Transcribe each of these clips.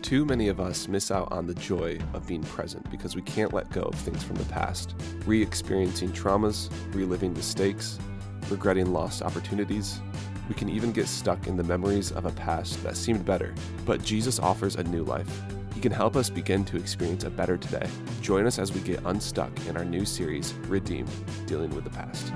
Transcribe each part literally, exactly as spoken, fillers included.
Too many of us miss out on the joy of being present because we can't let go of things from the past, re-experiencing traumas, reliving mistakes, regretting lost opportunities. We can even get stuck in the memories of a past that seemed better, but Jesus offers a new life. He can help us begin to experience a better today. Join us as we get unstuck in our new series, Redeemed, Dealing with the Past.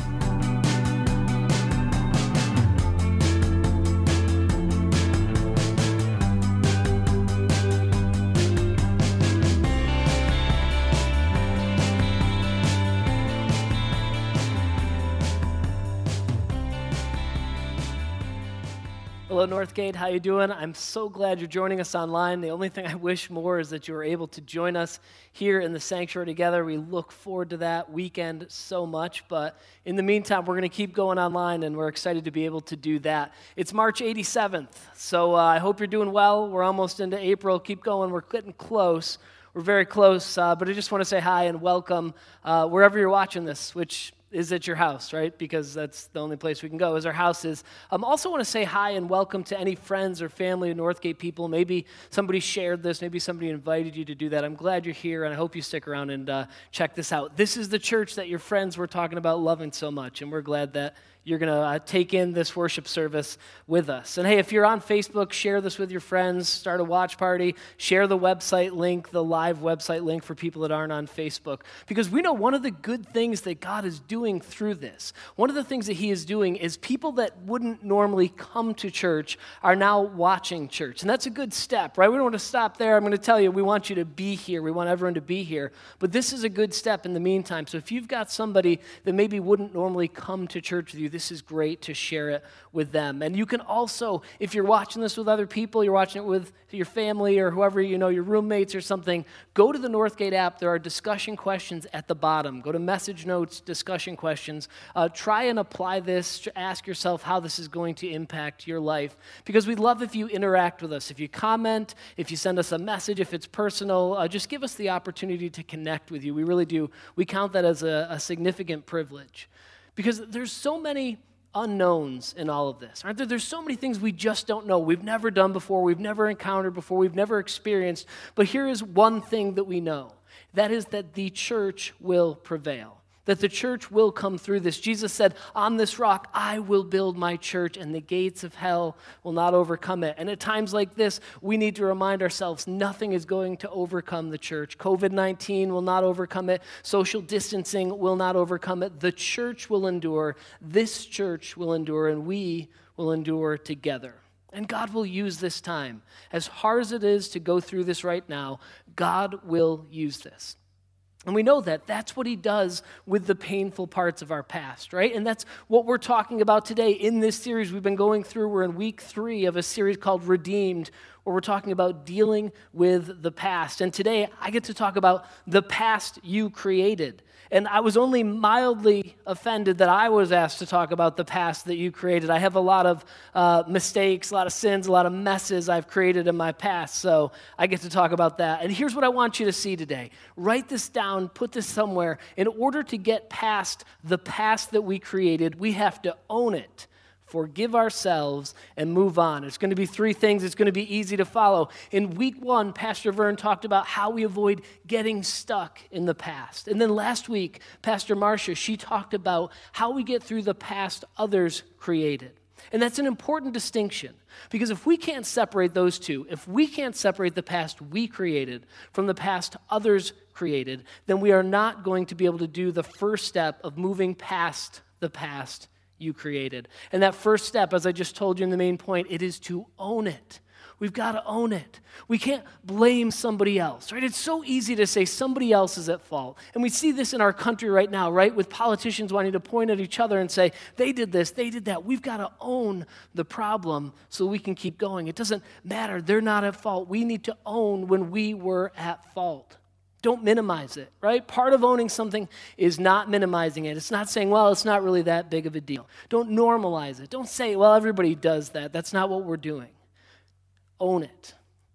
Hello, Northgate. How you doing? I'm so glad you're joining us online. The only thing I wish more is that you were able to join us here in the sanctuary together. We look forward to that weekend so much. But in the meantime, we're going to keep going online, and we're excited to be able to do that. It's March eighty-seventh, so uh, I hope you're doing well. We're almost into April. Keep going. We're getting close. We're very close, uh, but I just want to say hi and welcome uh, wherever you're watching this, which is at your house, right? Because that's the only place we can go, is our houses. I um, also want to say hi and welcome to any friends or family of Northgate people. Maybe somebody shared this. Maybe somebody invited you to do that. I'm glad you're here, and I hope you stick around and uh, check this out. This is the church that your friends were talking about loving so much, and we're glad that you're going to uh, take in this worship service with us. And hey, if you're on Facebook, share this with your friends, start a watch party, share the website link, the live website link for people that aren't on Facebook. Because we know one of the good things that God is doing through this, one of the things that he is doing is people that wouldn't normally come to church are now watching church. And that's a good step, right? We don't want to stop there. I'm going to tell you, we want you to be here. We want everyone to be here. But this is a good step in the meantime. So if you've got somebody that maybe wouldn't normally come to church with you, this is great to share it with them. And you can also, if you're watching this with other people, you're watching it with your family or whoever, you know, your roommates or something, go to the Northgate app. There are discussion questions at the bottom. Go to message notes, discussion questions. Uh, try and apply this. Ask yourself how this is going to impact your life. Because we'd love if you interact with us. If you comment, if you send us a message, if it's personal, uh, just give us the opportunity to connect with you. We really do. We count that as a, a significant privilege. Because there's so many unknowns in all of this, aren't there? There's so many things we just don't know. We've never done before. We've never encountered before. We've never experienced. But here is one thing that we know. That is that the church will prevail. That the church will come through this. Jesus said, on this rock, I will build my church, and the gates of hell will not overcome it. And at times like this, we need to remind ourselves nothing is going to overcome the church. covid nineteen will not overcome it. Social distancing will not overcome it. The church will endure. This church will endure, and we will endure together. And God will use this time. As hard as it is to go through this right now, God will use this. And we know that. That's what he does with the painful parts of our past, right? And that's what we're talking about today in this series we've been going through. We're in week three of a series called Redeemed, where we're talking about dealing with the past. And today, I get to talk about the past you created. And I was only mildly offended that I was asked to talk about the past that you created. I have a lot of uh, mistakes, a lot of sins, a lot of messes I've created in my past, so I get to talk about that. And here's what I want you to see today. Write this down, put this somewhere. In order to get past the past that we created, we have to own it. Forgive ourselves, and move on. It's going to be three things. It's going to be easy to follow. In week one, Pastor Vern talked about how we avoid getting stuck in the past. And then last week, Pastor Marcia, she talked about how we get through the past others created. And that's an important distinction, because if we can't separate those two, if we can't separate the past we created from the past others created, then we are not going to be able to do the first step of moving past the past you created. And that first step, as I just told you in the main point, it is to own it. We've got to own it. We can't blame somebody else, right? It's so easy to say somebody else is at fault. And we see this in our country right now, right? With politicians wanting to point at each other and say, they did this, they did that. We've got to own the problem so we can keep going. It doesn't matter. They're not at fault. We need to own when we were at fault. Don't minimize it, right? Part of owning something is not minimizing it. It's not saying, well, it's not really that big of a deal. Don't normalize it. Don't say, well, everybody does that. That's not what we're doing. Own it.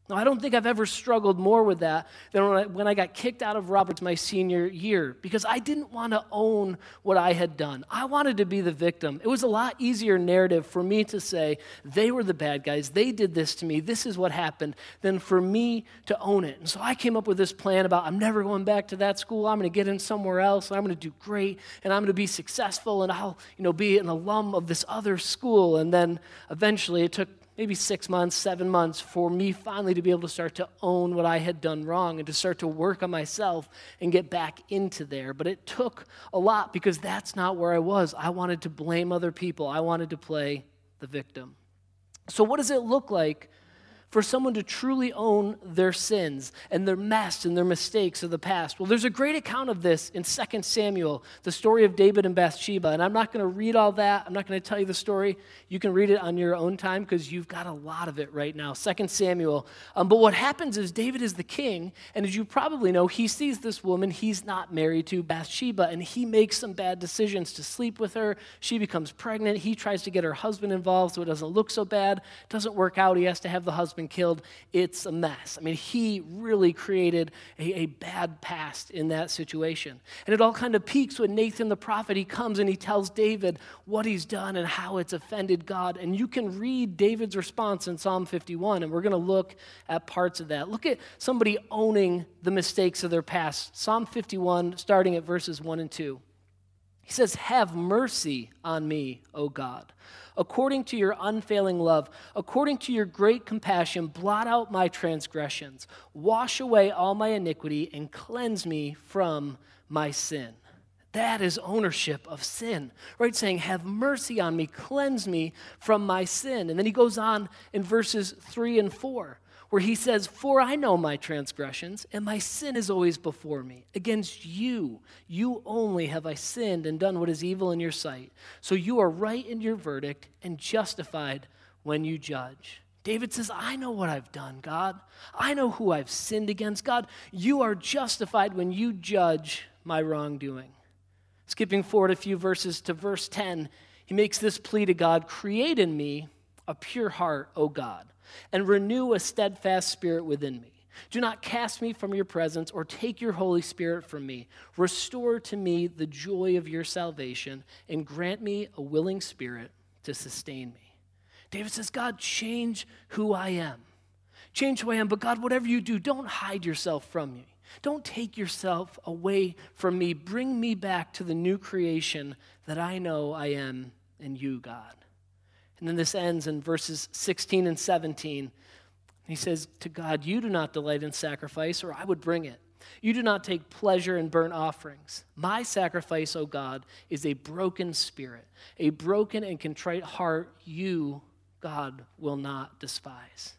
Now, I don't think I've ever struggled more with that than when I, when I got kicked out of Roberts my senior year, because I didn't want to own what I had done. I wanted to be the victim. It was a lot easier narrative for me to say, they were the bad guys, they did this to me, this is what happened, than for me to own it. And so I came up with this plan about, I'm never going back to that school, I'm going to get in somewhere else, and I'm going to do great, and I'm going to be successful, and I'll, you know, be an alum of this other school. And then eventually it took maybe six months, seven months for me finally to be able to start to own what I had done wrong and to start to work on myself and get back into there. But it took a lot, because that's not where I was. I wanted to blame other people. I wanted to play the victim. So what does it look like for someone to truly own their sins and their mess and their mistakes of the past? Well, there's a great account of this in Second Samuel, the story of David and Bathsheba. And I'm not going to read all that. I'm not going to tell you the story. You can read it on your own time, because you've got a lot of it right now. Second Samuel. Um, but what happens is David is the king, and as you probably know, he sees this woman he's not married to, Bathsheba, and he makes some bad decisions to sleep with her. She becomes pregnant. He tries to get her husband involved so it doesn't look so bad. It doesn't work out. He has to have the husband killed. It's a mess. I mean, he really created a, a bad past in that situation. And it all kind of peaks when Nathan the prophet, he comes and he tells David what he's done and how it's offended God. And you can read David's response in Psalm fifty-one, and we're going to look at parts of that. Look at somebody owning the mistakes of their past. Psalm fifty-one, starting at verses one and two. He says, "Have mercy on me, O God, according to your unfailing love, according to your great compassion, blot out my transgressions, wash away all my iniquity, and cleanse me from my sin." That is ownership of sin, right? Saying, have mercy on me, cleanse me from my sin. And then he goes on in verses three and four, where he says, "For I know my transgressions, and my sin is always before me. Against you, you only have I sinned and done what is evil in your sight. So you are right in your verdict and justified when you judge." David says, I know what I've done, God. I know who I've sinned against. God, you are justified when you judge my wrongdoing. Skipping forward a few verses to verse ten, he makes this plea to God, "Create in me a pure heart, O God, and renew a steadfast spirit within me. Do not cast me from your presence or take your Holy Spirit from me. Restore to me the joy of your salvation and grant me a willing spirit to sustain me." David says, God, change who I am. Change who I am, but God, whatever you do, don't hide yourself from me. Don't take yourself away from me. Bring me back to the new creation that I know I am in you, God. And then this ends in verses sixteen and seventeen. He says to God, "You do not delight in sacrifice, or I would bring it. You do not take pleasure in burnt offerings. My sacrifice, O God, is a broken spirit. A broken and contrite heart you, God, will not despise."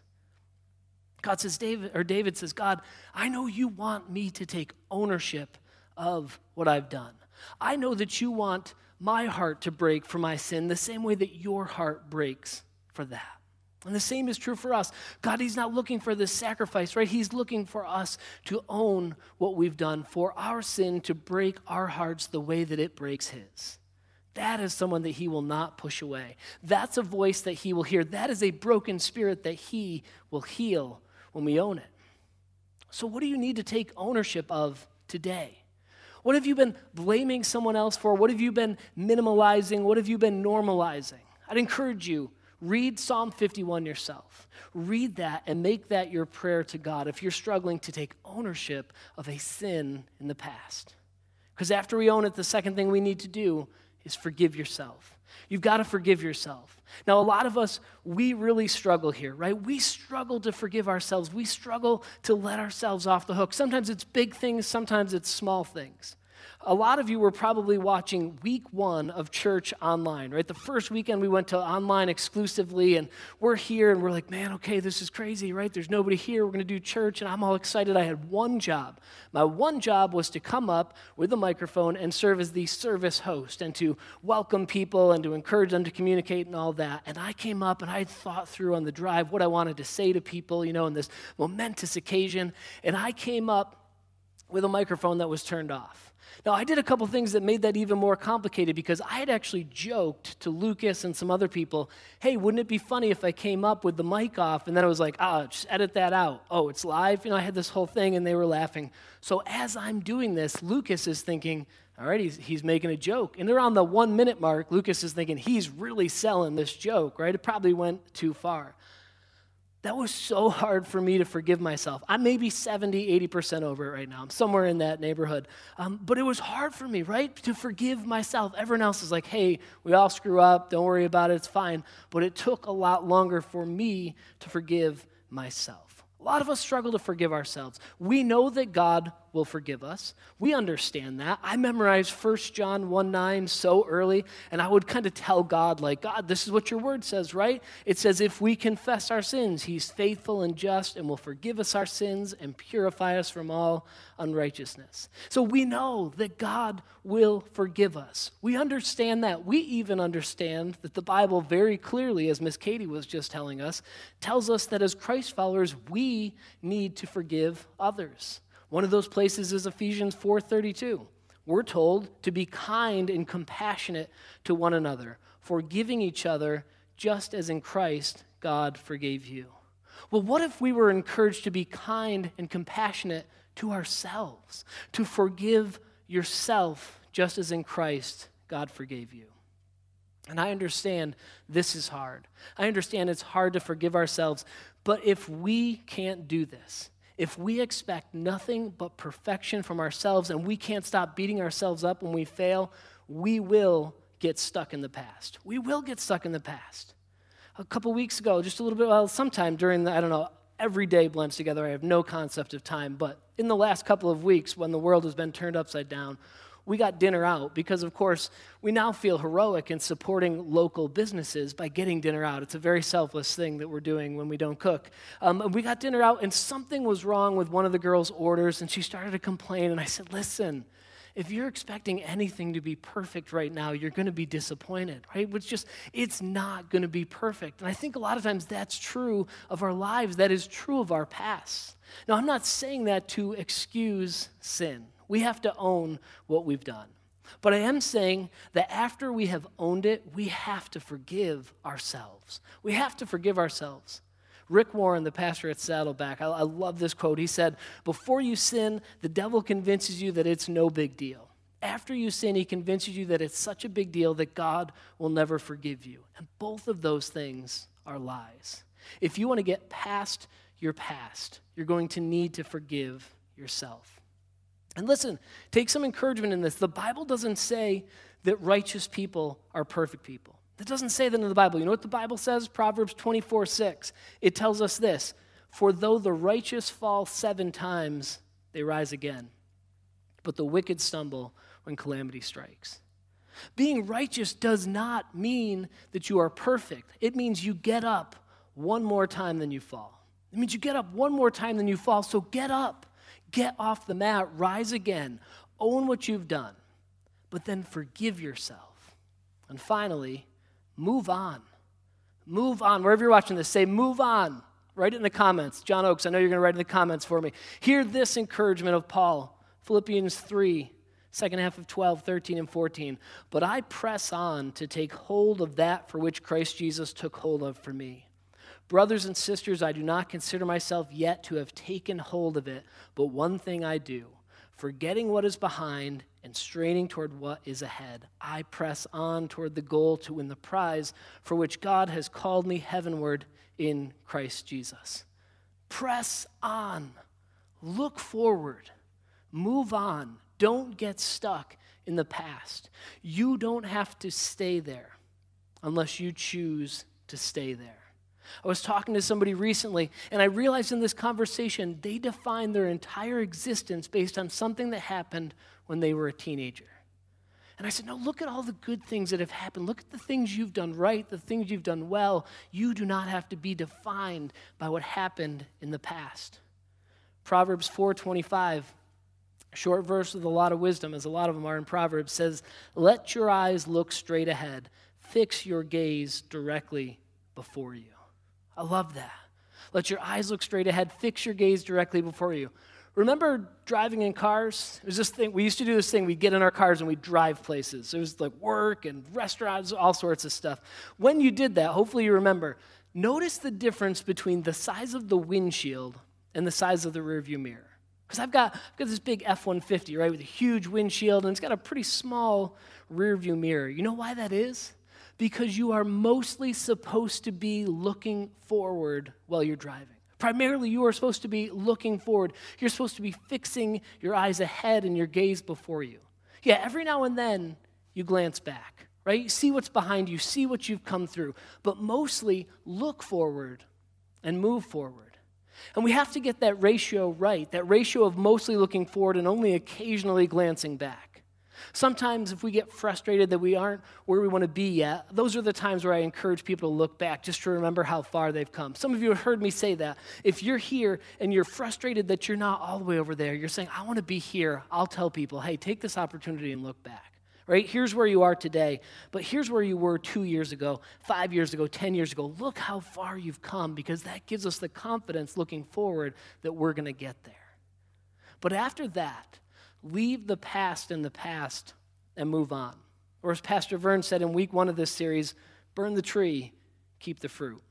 God says, David, or David says, God, I know you want me to take ownership of what I've done. I know that you want my heart to break for my sin the same way that your heart breaks for that. And the same is true for us. God, he's not looking for this sacrifice, right? He's looking for us to own what we've done, for our sin to break our hearts the way that it breaks his. That is someone that he will not push away. That's a voice that he will hear. That is a broken spirit that he will heal when we own it. So what do you need to take ownership of today? What have you been blaming someone else for? What have you been minimalizing? What have you been normalizing? I'd encourage you, read Psalm fifty-one yourself. Read that and make that your prayer to God if you're struggling to take ownership of a sin in the past. Because after we own it, the second thing we need to do is forgive yourself. You've got to forgive yourself. Now, a lot of us, we really struggle here, right? We struggle to forgive ourselves. We struggle to let ourselves off the hook. Sometimes it's big things, sometimes it's small things. A lot of you were probably watching week one of church online, right? The first weekend we went to online exclusively, and we're here, and we're like, man, okay, this is crazy, right? There's nobody here. We're going to do church, and I'm all excited. I had one job. My one job was to come up with a microphone and serve as the service host and to welcome people and to encourage them to communicate and all that. And I came up, and I thought through on the drive what I wanted to say to people, you know, in this momentous occasion. And I came up with a microphone that was turned off. Now, I did a couple things that made that even more complicated because I had actually joked to Lucas and some other people, hey, wouldn't it be funny if I came up with the mic off? And then I was like, ah, just edit that out. Oh, it's live? You know, I had this whole thing and they were laughing. So as I'm doing this, Lucas is thinking, all right, he's, he's making a joke. And around the one minute mark, Lucas is thinking, he's really selling this joke, right? It probably went too far. That was so hard for me to forgive myself. I'm maybe seventy, eighty percent over it right now. I'm somewhere in that neighborhood. Um, but it was hard for me, right, to forgive myself. Everyone else is like, hey, we all screw up. Don't worry about it. It's fine. But it took a lot longer for me to forgive myself. A lot of us struggle to forgive ourselves. We know that God will forgive us. We understand that. I memorized First John one nine so early, and I would kind of tell God, like, God, this is what your word says, right? It says, if we confess our sins, he's faithful and just and will forgive us our sins and purify us from all unrighteousness. So we know that God will forgive us. We understand that. We even understand that the Bible very clearly, as Miss Katie was just telling us, tells us that as Christ followers, we need to forgive others. One of those places is Ephesians four thirty-two. We're told to be kind and compassionate to one another, forgiving each other just as in Christ God forgave you. Well, what if we were encouraged to be kind and compassionate to ourselves, to forgive yourself just as in Christ God forgave you? And I understand this is hard. I understand it's hard to forgive ourselves, but if we can't do this, if we expect nothing but perfection from ourselves and we can't stop beating ourselves up when we fail, we will get stuck in the past. We will get stuck in the past. A couple weeks ago, just a little bit, well, sometime during the, I don't know, every day blends together. I have no concept of time, but in the last couple of weeks when the world has been turned upside down, we got dinner out because, of course, we now feel heroic in supporting local businesses by getting dinner out. It's a very selfless thing that we're doing when we don't cook. Um, we got dinner out, and something was wrong with one of the girls' orders, and she started to complain, and I said, listen, if you're expecting anything to be perfect right now, you're going to be disappointed, right? It's just, it's not going to be perfect. And I think a lot of times that's true of our lives. That is true of our past. Now, I'm not saying that to excuse sin. We have to own what we've done. But I am saying that after we have owned it, we have to forgive ourselves. We have to forgive ourselves. Rick Warren, the pastor at Saddleback, I, I love this quote. He said, before you sin, the devil convinces you that it's no big deal. After you sin, he convinces you that it's such a big deal that God will never forgive you. And both of those things are lies. If you want to get past your past, you're going to need to forgive yourself. And listen, take some encouragement in this. The Bible doesn't say that righteous people are perfect people. It doesn't say that in the Bible. You know what the Bible says? Proverbs twenty-four six. It tells us this, for though the righteous fall seven times, they rise again. But the wicked stumble when calamity strikes. Being righteous does not mean that you are perfect. It means you get up one more time than you fall. It means you get up one more time than you fall, so get up. Get off the mat, rise again, own what you've done, but then forgive yourself. And finally, move on. Move on. Wherever you're watching this, say move on. Write it in the comments. John Oakes, I know you're going to write in the comments for me. Hear this encouragement of Paul, Philippians three, second half of twelve, thirteen, and fourteen. But I press on to take hold of that for which Christ Jesus took hold of for me. Brothers and sisters, I do not consider myself yet to have taken hold of it, but one thing I do, forgetting what is behind and straining toward what is ahead, I press on toward the goal to win the prize for which God has called me heavenward in Christ Jesus. Press on. Look forward. Move on. Don't get stuck in the past. You don't have to stay there unless you choose to stay there. I was talking to somebody recently, and I realized in this conversation, they define their entire existence based on something that happened when they were a teenager. And I said, no, look at all the good things that have happened. Look at the things you've done right, the things you've done well. You do not have to be defined by what happened in the past. Proverbs four twenty-five, a short verse with a lot of wisdom, as a lot of them are in Proverbs, says, let your eyes look straight ahead. Fix your gaze directly before you. I love that. Let your eyes look straight ahead. Fix your gaze directly before you. Remember driving in cars? It was this thing, we used to do this thing, we'd get in our cars and we'd drive places. It was like work and restaurants, all sorts of stuff. When you did that, hopefully you remember, notice the difference between the size of the windshield and the size of the rearview mirror. Because I've got, I've got this big F one fifty, right, with a huge windshield, and it's got a pretty small rearview mirror. You know why that is? Because you are mostly supposed to be looking forward while you're driving. Primarily, you are supposed to be looking forward. You're supposed to be fixing your eyes ahead and your gaze before you. Yeah, every now and then, you glance back, right? You see what's behind you, see what you've come through, but mostly look forward and move forward. And we have to get that ratio right, that ratio of mostly looking forward and only occasionally glancing back. Sometimes if we get frustrated that we aren't where we want to be yet, those are the times where I encourage people to look back just to remember how far they've come. Some of you have heard me say that. If you're here and you're frustrated that you're not all the way over there, you're saying, I want to be here, I'll tell people, hey, take this opportunity and look back. Right? Here's where you are today, but here's where you were two years ago, five years ago, ten years ago. Look how far you've come, because that gives us the confidence looking forward that we're going to get there. But after that, leave the past in the past and move on. Or as Pastor Vern said in week one of this series, burn the tree, keep the fruit.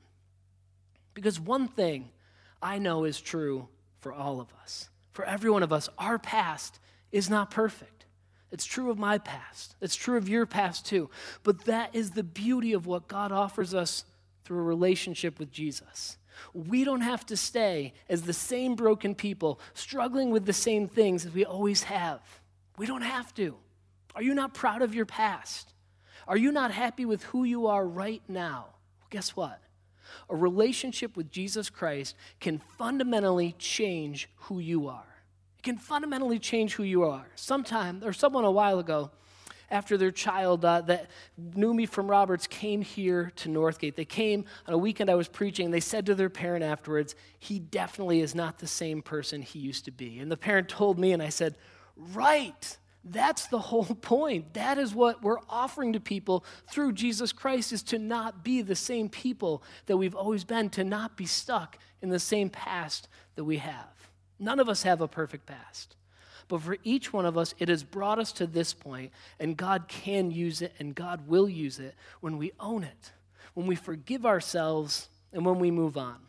Because one thing I know is true for all of us. For every one of us, our past is not perfect. It's true of my past. It's true of your past too. But that is the beauty of what God offers us through a relationship with Jesus. We don't have to stay as the same broken people, struggling with the same things as we always have. We don't have to. Are you not proud of your past? Are you not happy with who you are right now? Well, guess what? A relationship with Jesus Christ can fundamentally change who you are. It can fundamentally change who you are. Sometime, or someone a while ago, after their child uh, that knew me from Roberts came here to Northgate. They came on a weekend I was preaching. They said to their parent afterwards, he definitely is not the same person he used to be. And the parent told me, and I said, right, that's the whole point. That is what we're offering to people through Jesus Christ, is to not be the same people that we've always been, to not be stuck in the same past that we have. None of us have a perfect past. But for each one of us, it has brought us to this point, and God can use it, and God will use it when we own it, when we forgive ourselves, and when we move on.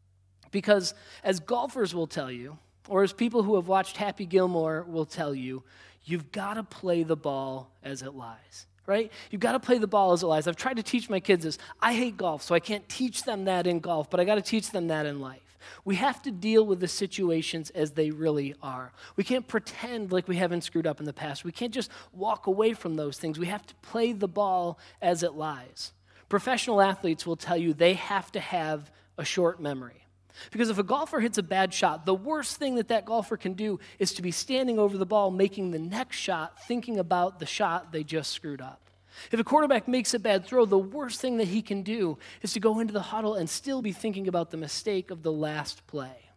Because as golfers will tell you, or as people who have watched Happy Gilmore will tell you, you've got to play the ball as it lies, right? You've got to play the ball as it lies. I've tried to teach my kids this. I hate golf, so I can't teach them that in golf, but I got to teach them that in life. We have to deal with the situations as they really are. We can't pretend like we haven't screwed up in the past. We can't just walk away from those things. We have to play the ball as it lies. Professional athletes will tell you they have to have a short memory. Because if a golfer hits a bad shot, the worst thing that that golfer can do is to be standing over the ball making the next shot, thinking about the shot they just screwed up. If a quarterback makes a bad throw, the worst thing that he can do is to go into the huddle and still be thinking about the mistake of the last play.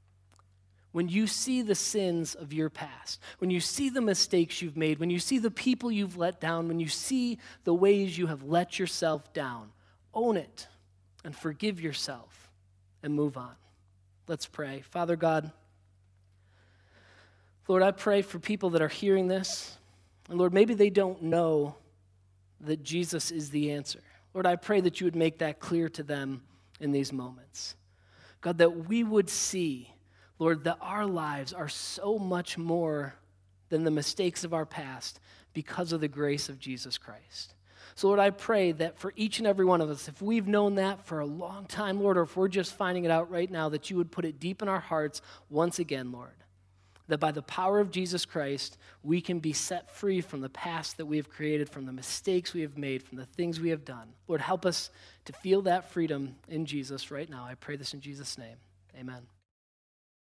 When you see the sins of your past, when you see the mistakes you've made, when you see the people you've let down, when you see the ways you have let yourself down, own it and forgive yourself and move on. Let's pray. Father God, Lord, I pray for people that are hearing this, and Lord, maybe they don't know that Jesus is the answer. Lord, I pray that you would make that clear to them in these moments. God, that we would see, Lord, that our lives are so much more than the mistakes of our past because of the grace of Jesus Christ. So, Lord, I pray that for each and every one of us, if we've known that for a long time, Lord, or if we're just finding it out right now, that you would put it deep in our hearts once again, Lord. That by the power of Jesus Christ, we can be set free from the past that we have created, from the mistakes we have made, from the things we have done. Lord, help us to feel that freedom in Jesus right now. I pray this in Jesus' name. Amen.